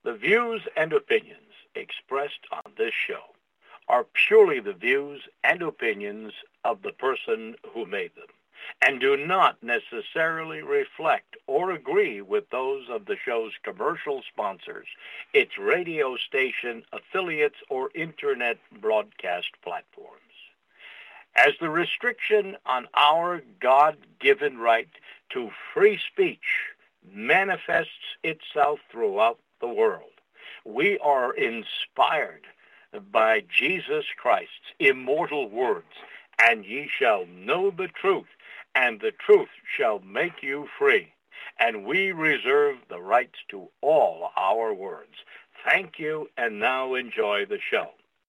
The views and opinions expressed on this show are purely the views and opinions of the person who made them and do not necessarily reflect or agree with those of the show's commercial sponsors, its radio station affiliates, or internet broadcast platforms. As the restriction on our God-given right to free speech manifests itself throughout the world, we are inspired by Jesus Christ's immortal words, and ye shall know the truth, and the truth shall make you free. And we reserve the rights to all our words. Thank you, and now enjoy the show.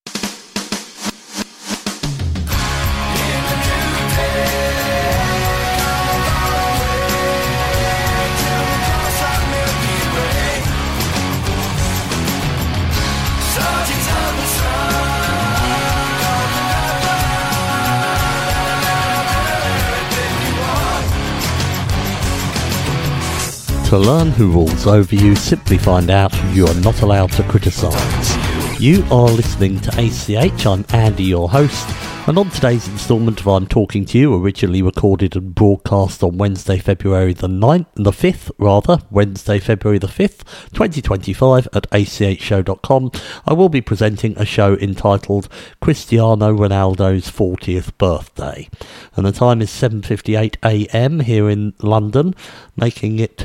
To learn who rules over you, simply find out who you are not allowed to criticise. You are listening to ACH, I'm Andy, your host, and on today's instalment of I'm Talking to You, originally recorded and broadcast on Wednesday, February the 5th, Wednesday, February the 5th, 2025 at achshow.com, I will be presenting a show entitled Cristiano Ronaldo's 40th birthday, and the time is 7:58am here in London, making it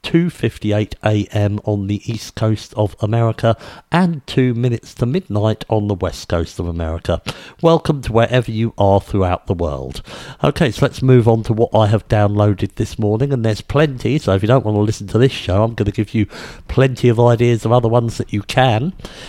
2:58am on the east coast of America and 2 minutes to midnight on the west coast of America. Welcome to wherever you are throughout the world. Okay, so let's move on to what I have downloaded this morning, and there's plenty, so if you don't want to listen to this show, I'm going to give you plenty of ideas of other ones that you can.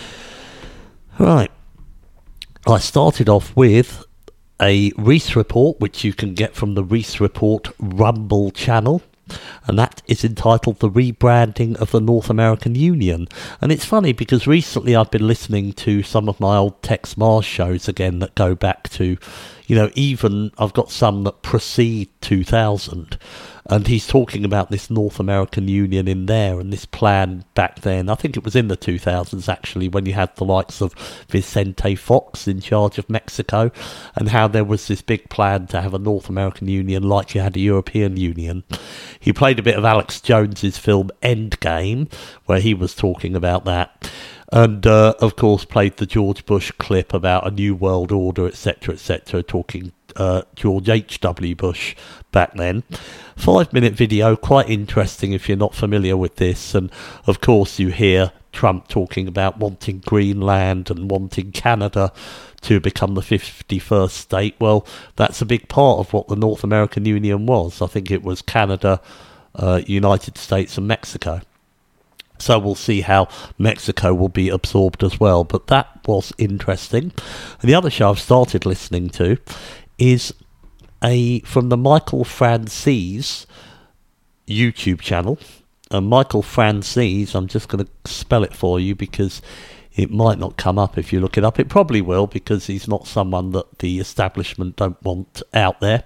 Right, I started off with a Reese report, which you can get from the Reese Report Rumble channel, and that is entitled The Rebranding of the North American Union. And it's funny because recently I've been listening to some of my old Tex Mars shows again that go back to, even I've got some that precede 2000, and he's talking about this North American Union in there and this plan back then. I think it was in the 2000s actually, when you had the likes of Vicente Fox in charge of Mexico, and how there was this big plan to have a North American Union like you had a European Union. He played a bit of Alex Jones's film Endgame, where he was talking about that. And, of course, played the George Bush clip about a new world order, etc., talking George H.W. Bush back then. 5-minute video, quite interesting if you're not familiar with this. And, of course, you hear Trump talking about wanting Greenland and wanting Canada to become the 51st state. Well, that's a big part of what the North American Union was. I think it was Canada, United States and Mexico. So we'll see how Mexico will be absorbed as well. But that was interesting. And the other show I've started listening to is from the Michael Franzese YouTube channel. And Michael Franzese, I'm just going to spell it for you because it might not come up if you look it up. It probably will, because he's not someone that the establishment don't want out there.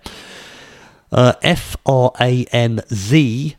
Franzese,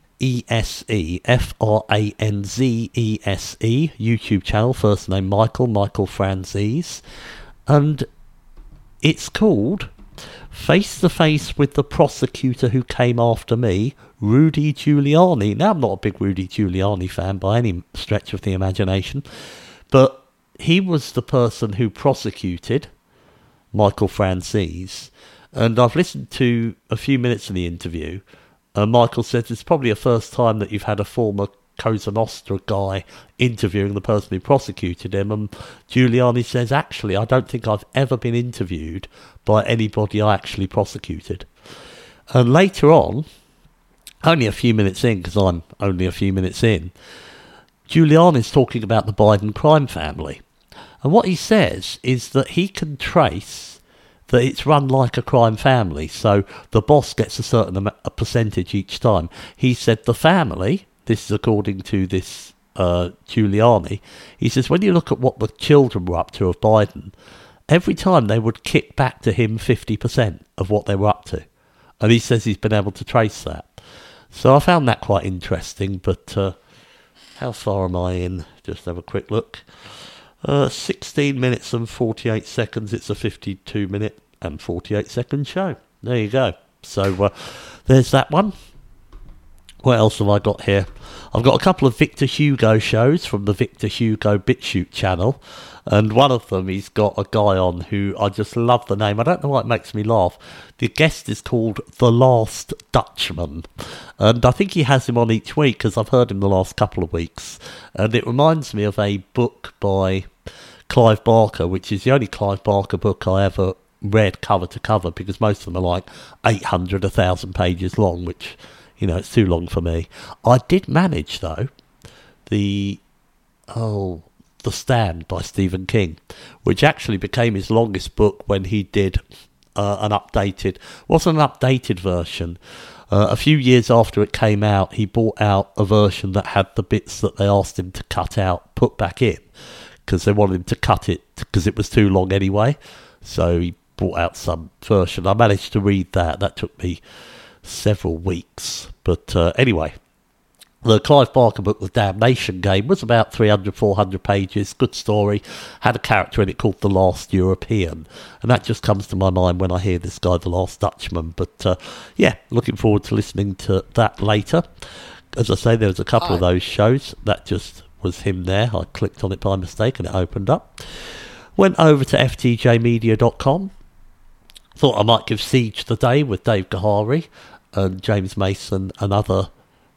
Franzese, YouTube channel, first name Michael Franzese, and it's called Face to Face with the Prosecutor Who Came After Me, Rudy Giuliani. Now, I'm not a big Rudy Giuliani fan by any stretch of the imagination, but he was the person who prosecuted Michael Franzese, and I've listened to a few minutes of the interview. Michael says it's probably the first time that you've had a former Cosa Nostra guy interviewing the person who prosecuted him, and Giuliani says, actually, I don't think I've ever been interviewed by anybody I actually prosecuted. And later on, only a few minutes in, because I'm only a few minutes in, Giuliani's talking about the Biden crime family. And what he says is that he can trace that it's run like a crime family, so the boss gets a certain a percentage each time. He said the family, this is according to this Giuliani, he says when you look at what the children were up to of Biden, every time they would kick back to him 50% of what they were up to. And he says he's been able to trace that. So I found that quite interesting, but How far am I in? Just have a quick look. 16 minutes and 48 seconds. It's a 52 minute and 48 second show. There you go. So there's that one. What else have I got here? I've got a couple of Victor Hugo shows from the Victor Hugo BitChute channel. And one of them, he's got a guy on who I just love the name. I don't know why it makes me laugh. The guest is called The Last Dutchman. And I think he has him on each week because I've heard him the last couple of weeks. And it reminds me of a book by Clive Barker, which is the only Clive Barker book I ever read cover to cover, because most of them are like 800, 1,000 pages long, which, you know, it's too long for me. I did manage, though, The Stand by Stephen King, which actually became his longest book when he did an updated version. A few years after it came out, he brought out a version that had the bits that they asked him to cut out put back in, because they wanted him to cut it because it was too long anyway. So he brought out some version. I managed to read that. That took me several weeks. But anyway, the Clive Barker book, The Damnation Game, was about 300, 400 pages. Good story. Had a character in it called The Last European. And that just comes to my mind when I hear this guy, The Last Dutchman. But yeah, looking forward to listening to that later. As I say, there was a couple of those shows. That just was him there. I clicked on it by mistake and it opened up. Went over to ftjmedia.com. Thought I might give Siege the Day with Dave Gahary and James Mason another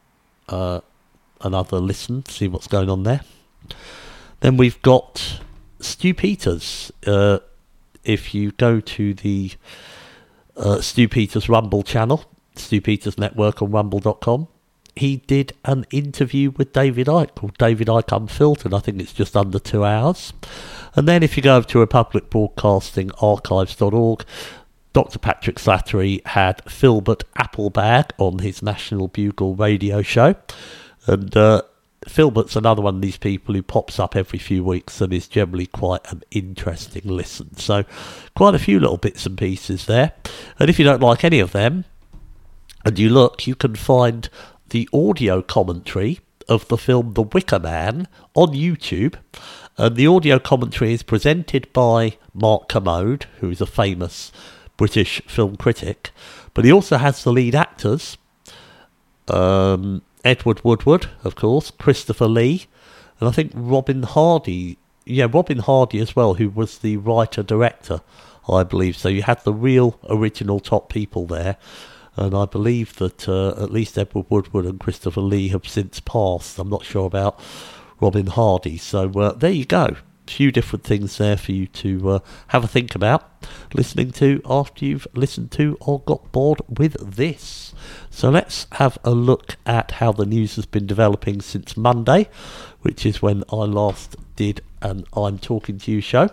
listen, see what's going on there. Then we've got Stu Peters. If you go to the Stu Peters Rumble channel, Stu Peters Network on rumble.com, he did an interview with David Icke called David Icke Unfiltered. I think it's just under 2 hours. And then if you go over to Republic Broadcasting Archives.org, Dr. Patrick Slattery had Filbert Applebag on his National Bugle radio show. And Filbert's another one of these people who pops up every few weeks and is generally quite an interesting listen. So quite a few little bits and pieces there. And if you don't like any of them, and you look, you can find the audio commentary of the film The Wicker Man on YouTube. And the audio commentary is presented by Mark Kermode, who is a famous British film critic, but he also has the lead actors, Edward Woodward, of course, Christopher Lee, and I think Robin Hardy as well, who was the writer-director, I believe. So you had the real original top people there, and I believe that at least Edward Woodward and Christopher Lee have since passed. I'm not sure about Robin Hardy. So there you go. Few different things there for you to have a think about listening to after you've listened to or got bored with this. So let's have a look at how the news has been developing since Monday, which is when I last did an I'm Talking to You show.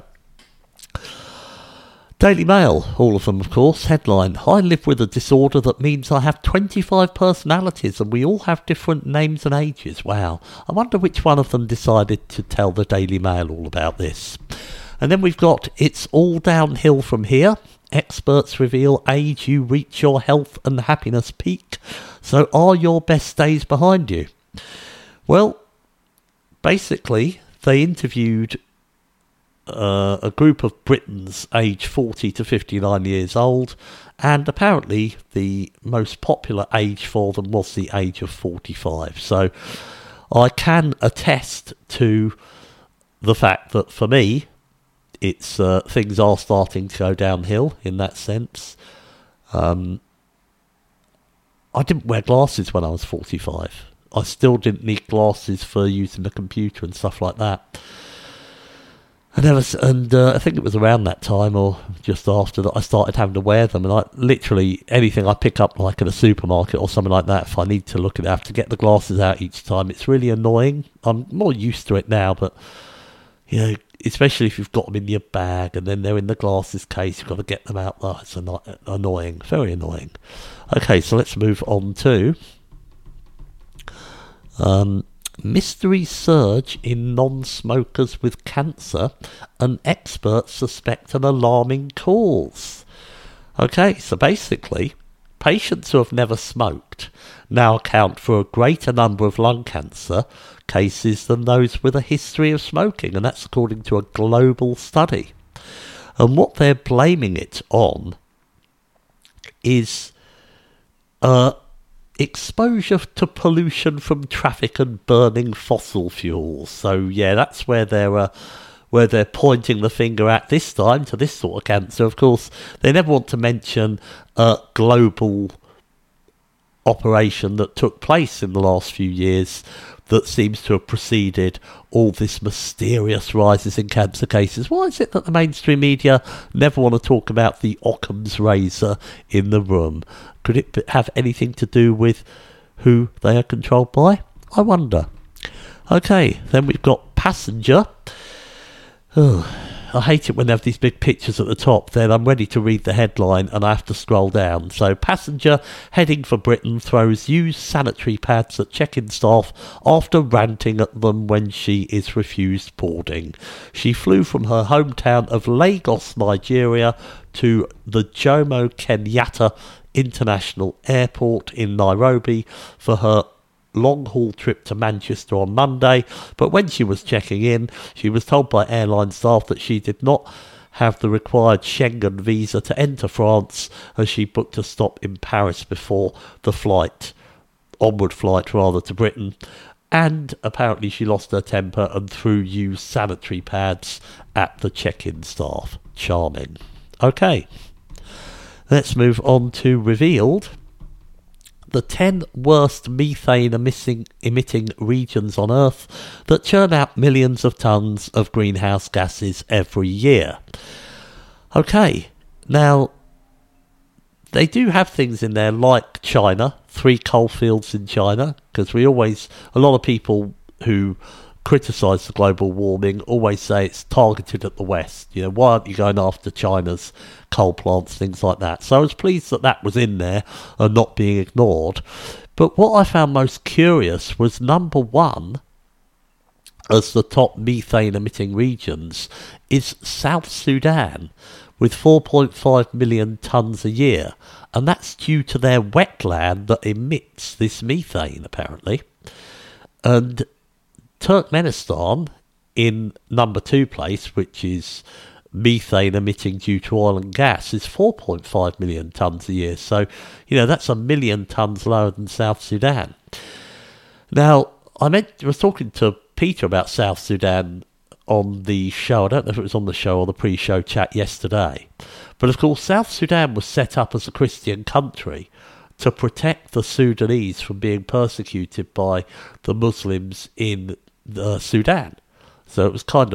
Daily Mail, all of them of course, headline: I live with a disorder that means I have 25 personalities and we all have different names and ages. Wow, I wonder which one of them decided to tell the Daily Mail all about this. And then we've got It's All Downhill From Here. Experts reveal age you reach your health and happiness peak. So are your best days behind you? Well, basically they interviewed a group of Britons aged 40 to 59 years old, and apparently the most popular age for them was the age of 45. So I can attest to the fact that for me, it's things are starting to go downhill in that sense. I didn't wear glasses when I was 45. I still didn't need glasses for using the computer and stuff like that. I think it was around that time or just after that I started having to wear them, and I literally anything I pick up like at a supermarket or something like that, if I need to look at it, I have to get the glasses out each time. It's really annoying. I'm more used to it now, but you know, especially if you've got them in your bag and then they're in the glasses case, you've got to get them out. Oh, it's annoying, very annoying. Okay, so let's move on to mystery surge in non-smokers with cancer, and experts suspect an alarming cause. Okay, so basically, patients who have never smoked now account for a greater number of lung cancer cases than those with a history of smoking, and that's according to a global study. And what they're blaming it on is exposure to pollution from traffic and burning fossil fuels. So yeah, that's where they're pointing the finger at this time, to this sort of cancer. Of course, they never want to mention a global operation that took place in the last few years that seems to have preceded all this mysterious rises in cancer cases. Why is it that the mainstream media never want to talk about the Occam's razor in the room? Could it have anything to do with who they are controlled by? I wonder. Okay, then we've got Passenger. Oh, I hate it when they have these big pictures at the top. Then I'm ready to read the headline and I have to scroll down. So, Passenger heading for Britain throws used sanitary pads at check-in staff after ranting at them when she is refused boarding. She flew from her hometown of Lagos, Nigeria, to the Jomo Kenyatta International Airport in Nairobi for her long-haul trip to Manchester on Monday, but when she was checking in, she was told by airline staff that she did not have the required Schengen visa to enter France, as she booked a stop in Paris before the onward flight to Britain, and apparently she lost her temper and threw used sanitary pads at the check-in staff. Charming. Okay, let's move on to Revealed. The 10 worst methane emitting regions on Earth that churn out millions of tons of greenhouse gases every year. Okay, now, they do have things in there like China, 3 coal fields in China, because a lot of people who criticise the global warming always say it's targeted at the West. You know, why aren't you going after China's coal plants, things like that? So I was pleased that was in there and not being ignored. But what I found most curious was number 1 as the top methane emitting regions is South Sudan, with 4.5 million tonnes a year, and that's due to their wetland that emits this methane, apparently. And Turkmenistan in number 2 place, which is methane emitting due to oil and gas, is 4.5 million tonnes a year. So, that's 1 million tonnes lower than South Sudan. Now, I was talking to Peter about South Sudan on the show. I don't know if it was on the show or the pre-show chat yesterday. But of course, South Sudan was set up as a Christian country to protect the Sudanese from being persecuted by the Muslims in Sudan. So it was one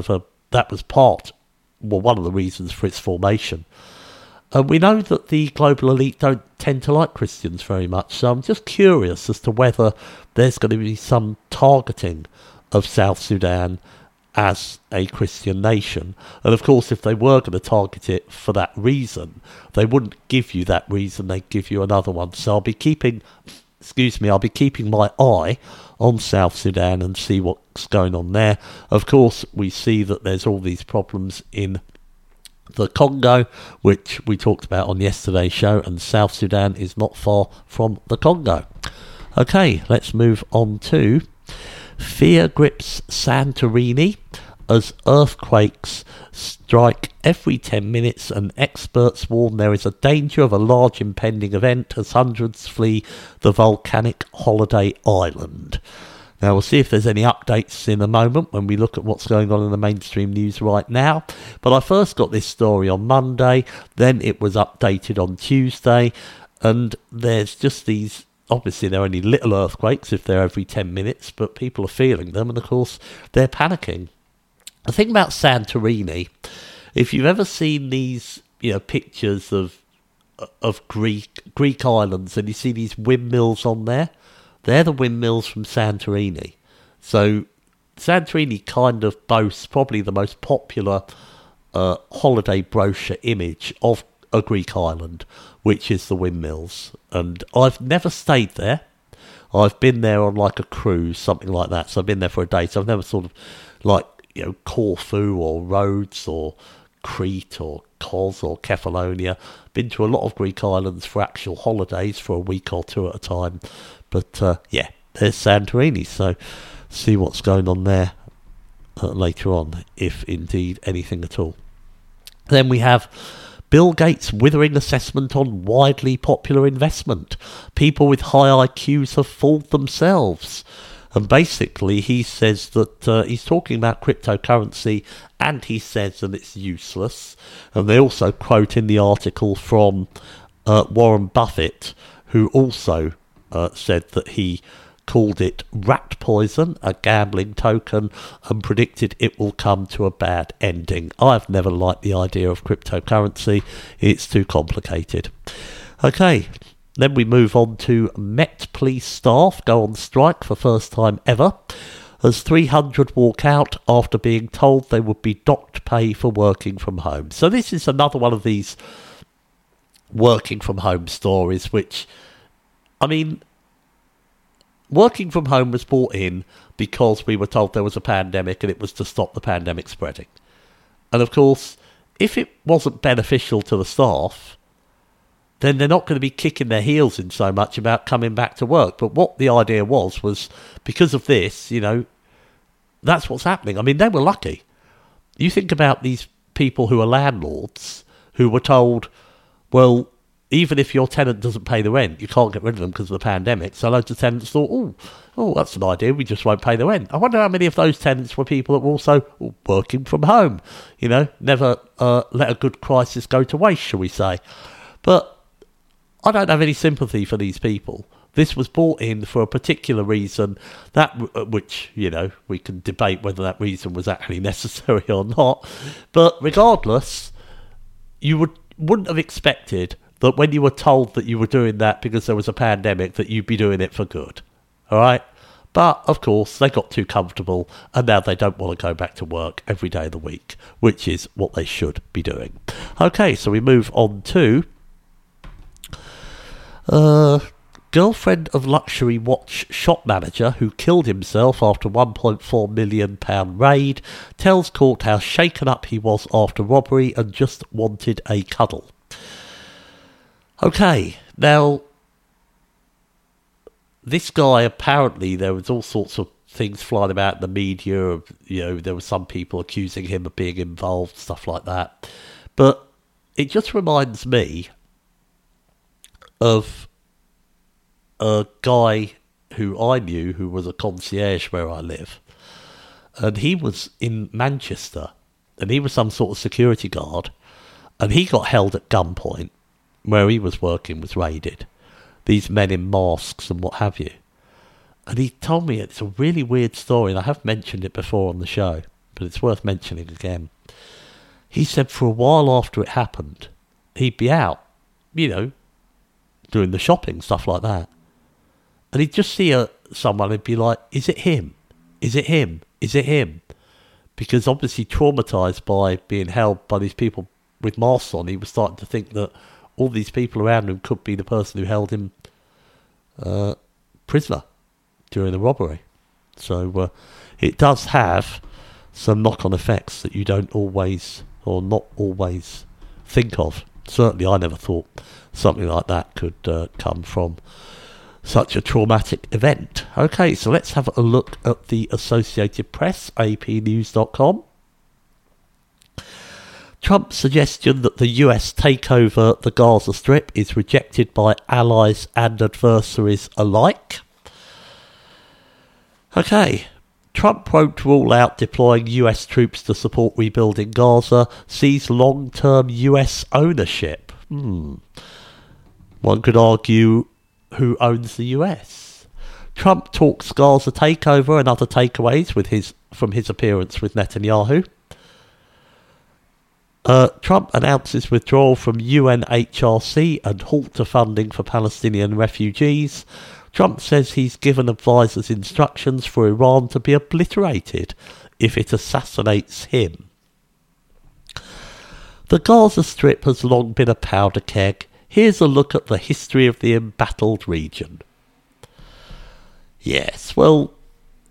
of the reasons for its formation. And we know that the global elite don't tend to like Christians very much, so I'm just curious as to whether there's going to be some targeting of South Sudan as a Christian nation. And of course, if they were going to target it for that reason, they wouldn't give you that reason, they'd give you another one. So I'll be keeping my eye on South Sudan and see what's going on there. Of course, we see that there's all these problems in the Congo, which we talked about on yesterday's show, and South Sudan is not far from the Congo. Okay, let's move on to fear grips Santorini as earthquakes strike every 10 minutes, and experts warn there is a danger of a large impending event as hundreds flee the volcanic holiday island. Now, we'll see if there's any updates in a moment when we look at what's going on in the mainstream news right now. But I first got this story on Monday, then it was updated on Tuesday, and there's just these, obviously they're only little earthquakes if they're every 10 minutes, but people are feeling them, and of course they're panicking. The thing about Santorini, if you've ever seen these, pictures of Greek islands, and you see these windmills on there, they're the windmills from Santorini. So Santorini kind of boasts probably the most popular holiday brochure image of a Greek island, which is the windmills. And I've never stayed there. I've been there on like a cruise, something like that. So I've been there for a day. So I've never sort of Corfu or Rhodes or Crete or Kos or Kefalonia. Been to a lot of Greek islands for actual holidays for a week or two at a time. But yeah, there's Santorini, so see what's going on there later on, if indeed anything at all. Then we have Bill Gates' withering assessment on widely popular investment. People with high IQs have fooled themselves. And basically he says that he's talking about cryptocurrency, and he says that it's useless. And they also quote in the article from Warren Buffett, who also said that he called it rat poison, a gambling token, and predicted it will come to a bad ending. I've never liked the idea of cryptocurrency. It's too complicated. Okay, then we move on to Met Police staff go on strike for first time ever, as 300 walk out after being told they would be docked pay for working from home. So this is another one of these working from home stories, which, I mean, working from home was brought in because we were told there was a pandemic and it was to stop the pandemic spreading. And of course, if it wasn't beneficial to the staff, then they're not going to be kicking their heels in so much about coming back to work. But what the idea was because of this, you know, that's what's happening. I mean, they were lucky. You think about these people who are landlords who were told, well, even if your tenant doesn't pay the rent, you can't get rid of them because of the pandemic. So loads of tenants thought, oh, that's an idea. We just won't pay the rent. I wonder how many of those tenants were people that were also working from home. You know, never let a good crisis go to waste, shall we say. But I don't have any sympathy for these people. This was brought in for a particular reason, that which, you know, we can debate whether that reason was actually necessary or not. But regardless, you wouldn't have expected that when you were told that you were doing that because there was a pandemic, that you'd be doing it for good. All right? But, of course, they got too comfortable, and now they don't want to go back to work every day of the week, which is what they should be doing. Okay, so we move on to girlfriend of luxury watch shop manager who killed himself after £1.4 million raid tells court how shaken up he was after robbery and just wanted a cuddle. Okay, now, this guy, apparently, there was all sorts of things flying about in the media. You know, there were some people accusing him of being involved, stuff like that. But it just reminds me of a guy who I knew who was a concierge where I live. And he was in Manchester, and he was some sort of security guard, and he got held at gunpoint. Where he was working was raided. These men in masks and what have you. And he told me it's a really weird story, and I have mentioned it before on the show, but it's worth mentioning again. He said for a while after it happened, he'd be out, you know, doing the shopping, stuff like that. And he'd just see someone and be like, is it him? Is it him? Is it him? Because obviously traumatised by being held by these people with masks on, he was starting to think that all these people around him could be the person who held him prisoner during the robbery. So it does have some knock-on effects that you don't always, or not always, think of. Certainly I never thought something like that could come from such a traumatic event. Okay, so let's have a look at the Associated Press, apnews.com. Trump's suggestion that the US take over the Gaza Strip is rejected by allies and adversaries alike. Okay, Trump won't rule out deploying US troops to support rebuilding Gaza, sees long-term US ownership. One could argue, who owns the US? Trump talks Gaza takeover and other takeaways from his appearance with Netanyahu. Trump announces withdrawal from UNHRC and halt to funding for Palestinian refugees. Trump says he's given advisors instructions for Iran to be obliterated if it assassinates him. The Gaza Strip has long been a powder keg. Here's a look at the history of the embattled region. Yes, well,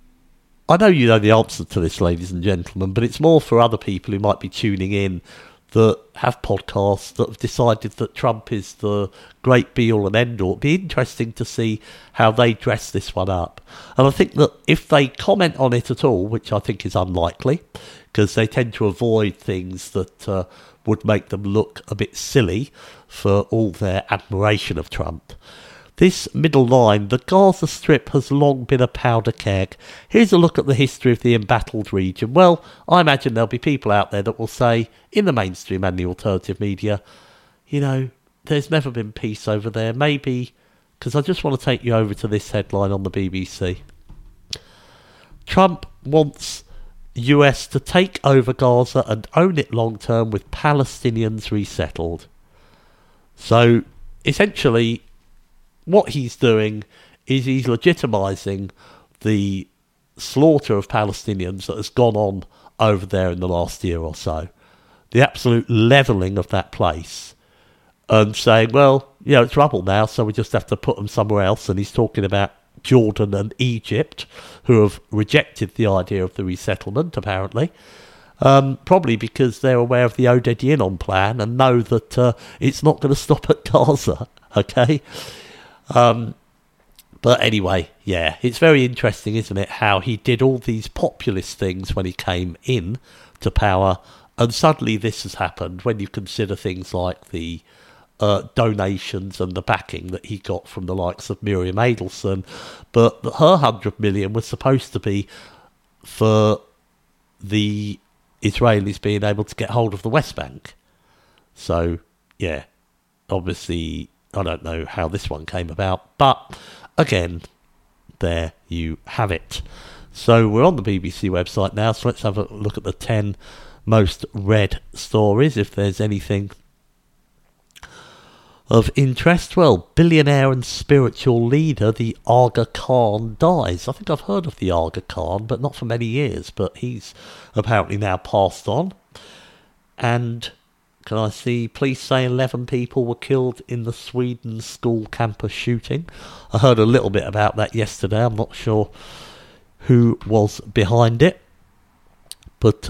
I know you know the answer to this, ladies and gentlemen, but it's more for other people who might be tuning in that have podcasts that have decided that Trump is the great be-all and end-all. It'd be interesting to see how they dress this one up. And I think that if they comment on it at all, which I think is unlikely, because they tend to avoid things that would make them look a bit silly for all their admiration of Trump. This middle line, the Gaza Strip has long been a powder keg. Here's a look at the history of the embattled region. Well, I imagine there'll be people out there that will say, in the mainstream and the alternative media, you know, there's never been peace over there. Maybe, because I just want to take you over to this headline on the BBC. Trump wants US to take over Gaza and own it long term with Palestinians resettled. So, essentially, what he's doing is he's legitimising the slaughter of Palestinians that has gone on over there in the last year or so. The absolute levelling of that place. And saying, well, you know, it's rubble now, so we just have to put them somewhere else. And he's talking about Jordan and Egypt, who have rejected the idea of the resettlement, apparently. Probably because they're aware of the Oded-Yinon plan and know that it's not going to stop at Gaza, okay? But anyway, yeah, it's very interesting, isn't it, how he did all these populist things when he came in to power, and suddenly this has happened when you consider things like the donations and the backing that he got from the likes of Miriam Adelson. But her 100 million was supposed to be for the Israelis being able to get hold of the West Bank. So, yeah, obviously, I don't know how this one came about, but again, there you have it. So we're on the BBC website now, so let's have a look at the 10 most read stories, if there's anything of interest. Well, billionaire and spiritual leader, the Aga Khan, dies. I think I've heard of the Aga Khan, but not for many years, but he's apparently now passed on. And can I see police say 11 people were killed in the Sweden school campus shooting? I heard a little bit about that yesterday. I'm not sure who was behind it. But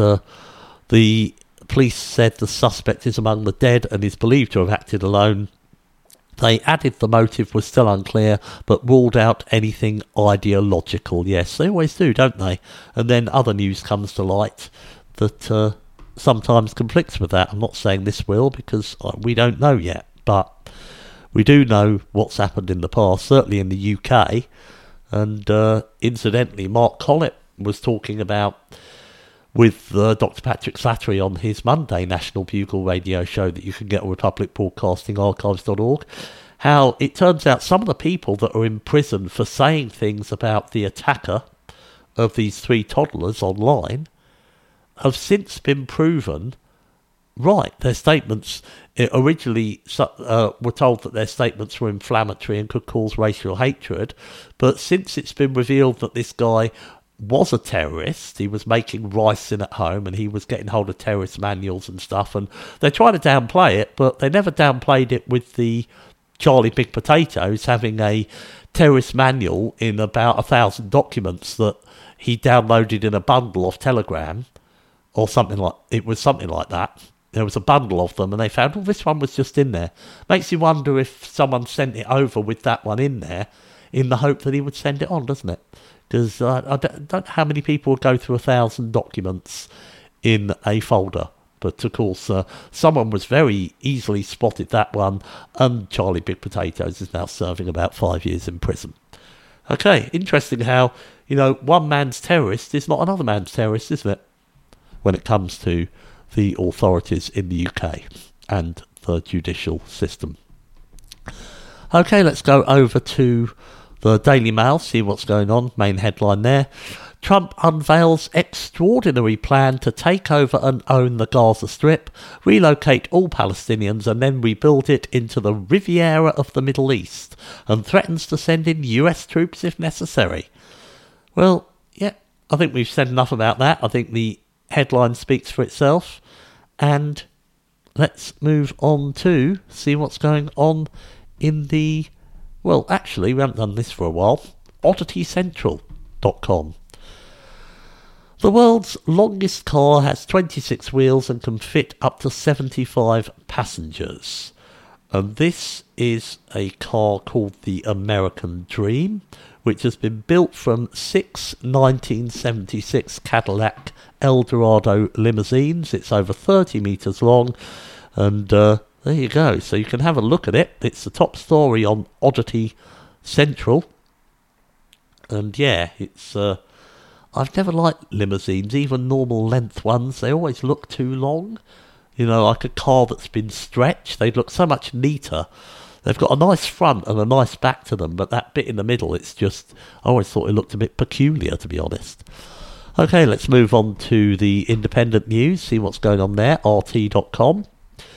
the police said the suspect is among the dead and is believed to have acted alone. They added the motive was still unclear, but ruled out anything ideological. Yes, they always do, don't they? And then other news comes to light that sometimes conflicts with that. I'm not saying this will, because we don't know yet, but we do know what's happened in the past, certainly in the UK. And incidentally, Mark Collett was talking about with Dr. Patrick Slattery on his Monday National Bugle radio show that you can get on republicbroadcastingarchives.org, how it turns out some of the people that are in prison for saying things about the attacker of these 3 toddlers online have since been proven right. Their statements originally were told that their statements were inflammatory and could cause racial hatred, but since it's been revealed that this guy was a terrorist, he was making ricin at home and he was getting hold of terrorist manuals and stuff, and they try to downplay it, but they never downplayed it with the Charlie Big Potatoes having a terrorist manual in about 1,000 documents that he downloaded in a bundle off Telegram or something like that. There was a bundle of them and they found, this one was just in there. Makes you wonder if someone sent it over with that one in there in the hope that he would send it on, doesn't it? Because I don't know how many people would go through 1,000 documents in a folder. But of course, someone was very easily spotted that one, and Charlie Big Potatoes is now serving about 5 years in prison. Okay, interesting how, one man's terrorist is not another man's terrorist, isn't it? When it comes to the authorities in the UK and the judicial system. Okay, let's go over to the Daily Mail, see what's going on. Main headline there. Trump unveils extraordinary plan to take over and own the Gaza Strip, relocate all Palestinians and then rebuild it into the Riviera of the Middle East, and threatens to send in US troops if necessary. Well, yeah, I think we've said enough about that. I think the headline speaks for itself. And let's move on to see what's going on in the... Well, actually, we haven't done this for a while. OddityCentral.com. The world's longest car has 26 wheels and can fit up to 75 passengers. And this is a car called the American Dream, which has been built from 6 1976 Cadillac Eldorado limousines. It's over 30 metres long, and there you go. So you can have a look at it. It's the top story on Oddity Central. And yeah, it's... I've never liked limousines, even normal length ones. They always look too long. You know, like a car that's been stretched. They'd look so much neater. They've got a nice front and a nice back to them, but that bit in the middle, it's just... I always thought it looked a bit peculiar, to be honest. Okay, let's move on to the independent news, see what's going on there. RT.com.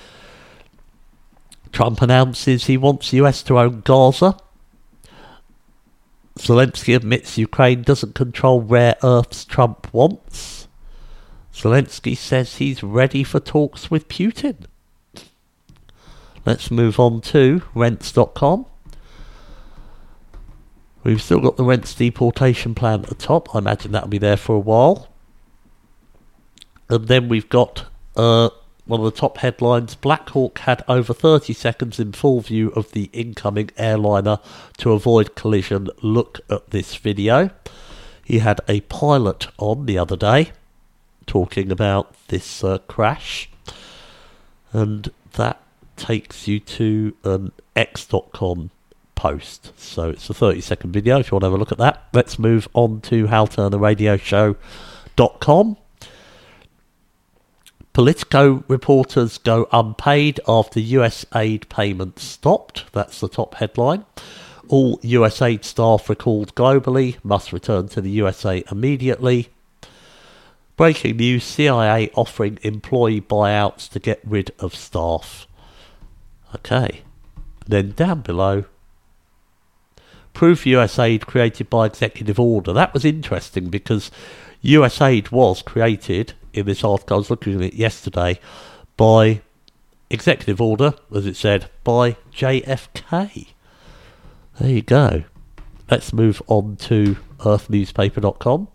Trump announces he wants US to own Gaza. Zelensky admits Ukraine doesn't control rare earths Trump wants. Zelensky says he's ready for talks with Putin. Let's move on to rents.com. We've still got the rents deportation plan at the top. I imagine that'll be there for a while. And then we've got one of the top headlines. Black Hawk had over 30 seconds in full view of the incoming airliner to avoid collision. Look at this video. He had a pilot on the other day talking about this crash. And that takes you to an X.com post. So it's a 30-second video if you want to have a look at that. Let's move on to HalTurnerRadioShow.com. Politico reporters go unpaid after US aid payments stopped. That's the top headline. All US aid staff recalled globally must return to the USA immediately. Breaking news, CIA offering employee buyouts to get rid of staff. Okay. Then down below, proof US aid created by executive order. That was interesting because US aid was created, in this article I was looking at it yesterday, by executive order, as it said, by JFK. There you go. Let's move on to earthnewspaper.com.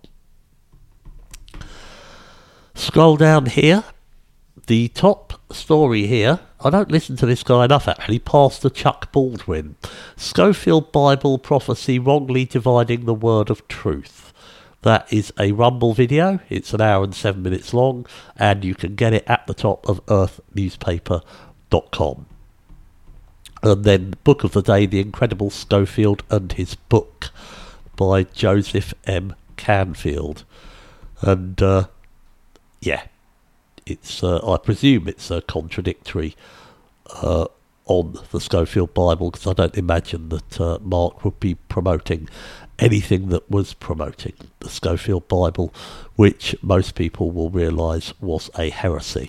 Scroll down here. The top story here, I don't listen to this guy enough actually, Pastor Chuck Baldwin. Schofield Bible prophecy wrongly dividing the word of truth. That is a Rumble video. It's an hour and 7 minutes long, and you can get it at the top of earthnewspaper.com. And then book of the day, The Incredible Schofield and His Book by Joseph M. Canfield. And yeah, it's I presume it's contradictory on the Schofield Bible, because I don't imagine that Mark would be promoting anything that was promoting the Schofield Bible, which most people will realise was a heresy.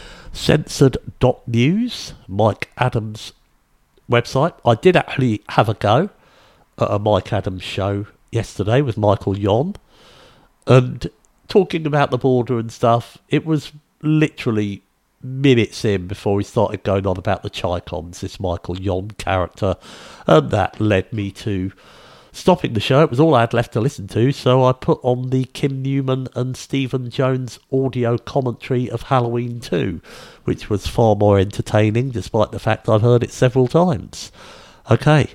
Censored.news, Mike Adams' website. I did actually have a go at a Mike Adams show yesterday with Michael Yon, and talking about the border and stuff, it was literally minutes in before he started going on about the Chicons, this Michael Yon character, and that led me to stopping the show. It was all I had left to listen to, so I put on the Kim Newman and Stephen Jones audio commentary of Halloween 2, which was far more entertaining, despite the fact I've heard it several times. Okay.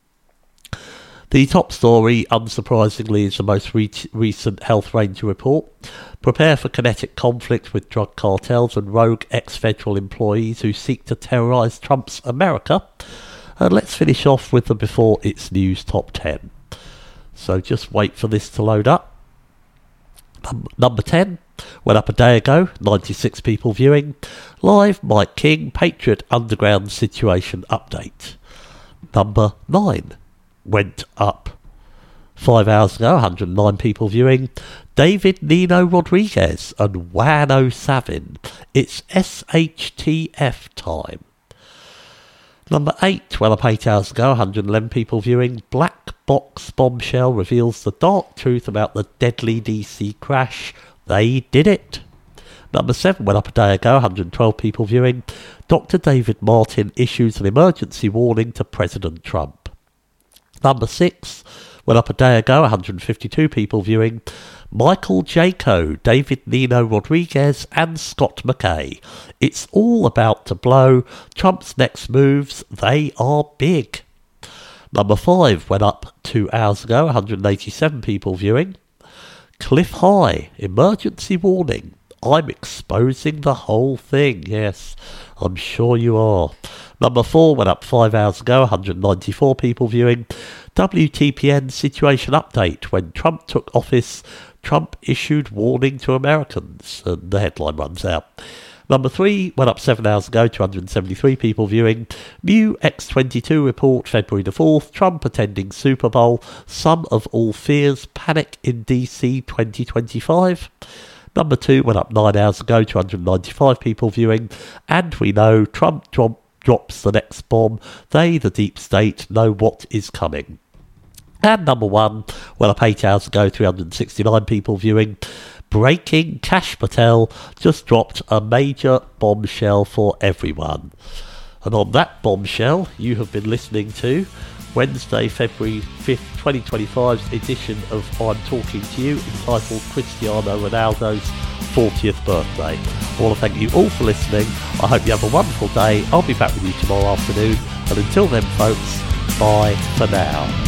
The top story, unsurprisingly, is the most recent Health Ranger report. Prepare for kinetic conflict with drug cartels and rogue ex-federal employees who seek to terrorise Trump's America. And let's finish off with the Before It's News Top 10. So just wait for this to load up. Number 10, went up a day ago, 96 people viewing. Live, Mike King, Patriot Underground Situation Update. Number 9, went up 5 hours ago, 109 people viewing. David Nino Rodriguez and Juan Savin. It's SHTF time. Number 8, well up 8 hours ago, 111 people viewing. Black Box Bombshell reveals the dark truth about the deadly DC crash. They did it. Number 7, went up a day ago, 112 people viewing. Dr. David Martin issues an emergency warning to President Trump. Number 6, went up a day ago, 152 people viewing. Michael Jaco, David Nino Rodriguez and Scott McKay. It's all about to blow. Trump's next moves, they are big. Number 5 went up 2 hours ago, 187 people viewing. Cliff High, emergency warning. I'm exposing the whole thing. Yes, I'm sure you are. Number 4 went up 5 hours ago, 194 people viewing. WTPN situation update. When Trump took office, Trump issued warning to Americans. And the headline runs out. Number 3 went up 7 hours ago, 273 people viewing. New X22 report, February the 4th. Trump attending Super Bowl. Sum of all fears, panic in DC 2025. Number 2 went up 9 hours ago, 295 people viewing. And we know Trump drops the next bomb. They, the deep state, know what is coming. And number 1 went up 8 hours ago, 369 people viewing. Breaking, Kash Patel just dropped a major bombshell for everyone. And on that bombshell, you have been listening to Wednesday, February 5th, 2025's edition of I'm Talking to You, entitled Cristiano Ronaldo's 40th birthday. I want to thank you all for listening. I hope you have a wonderful day. I'll be back with you tomorrow afternoon. And until then, folks, bye for now.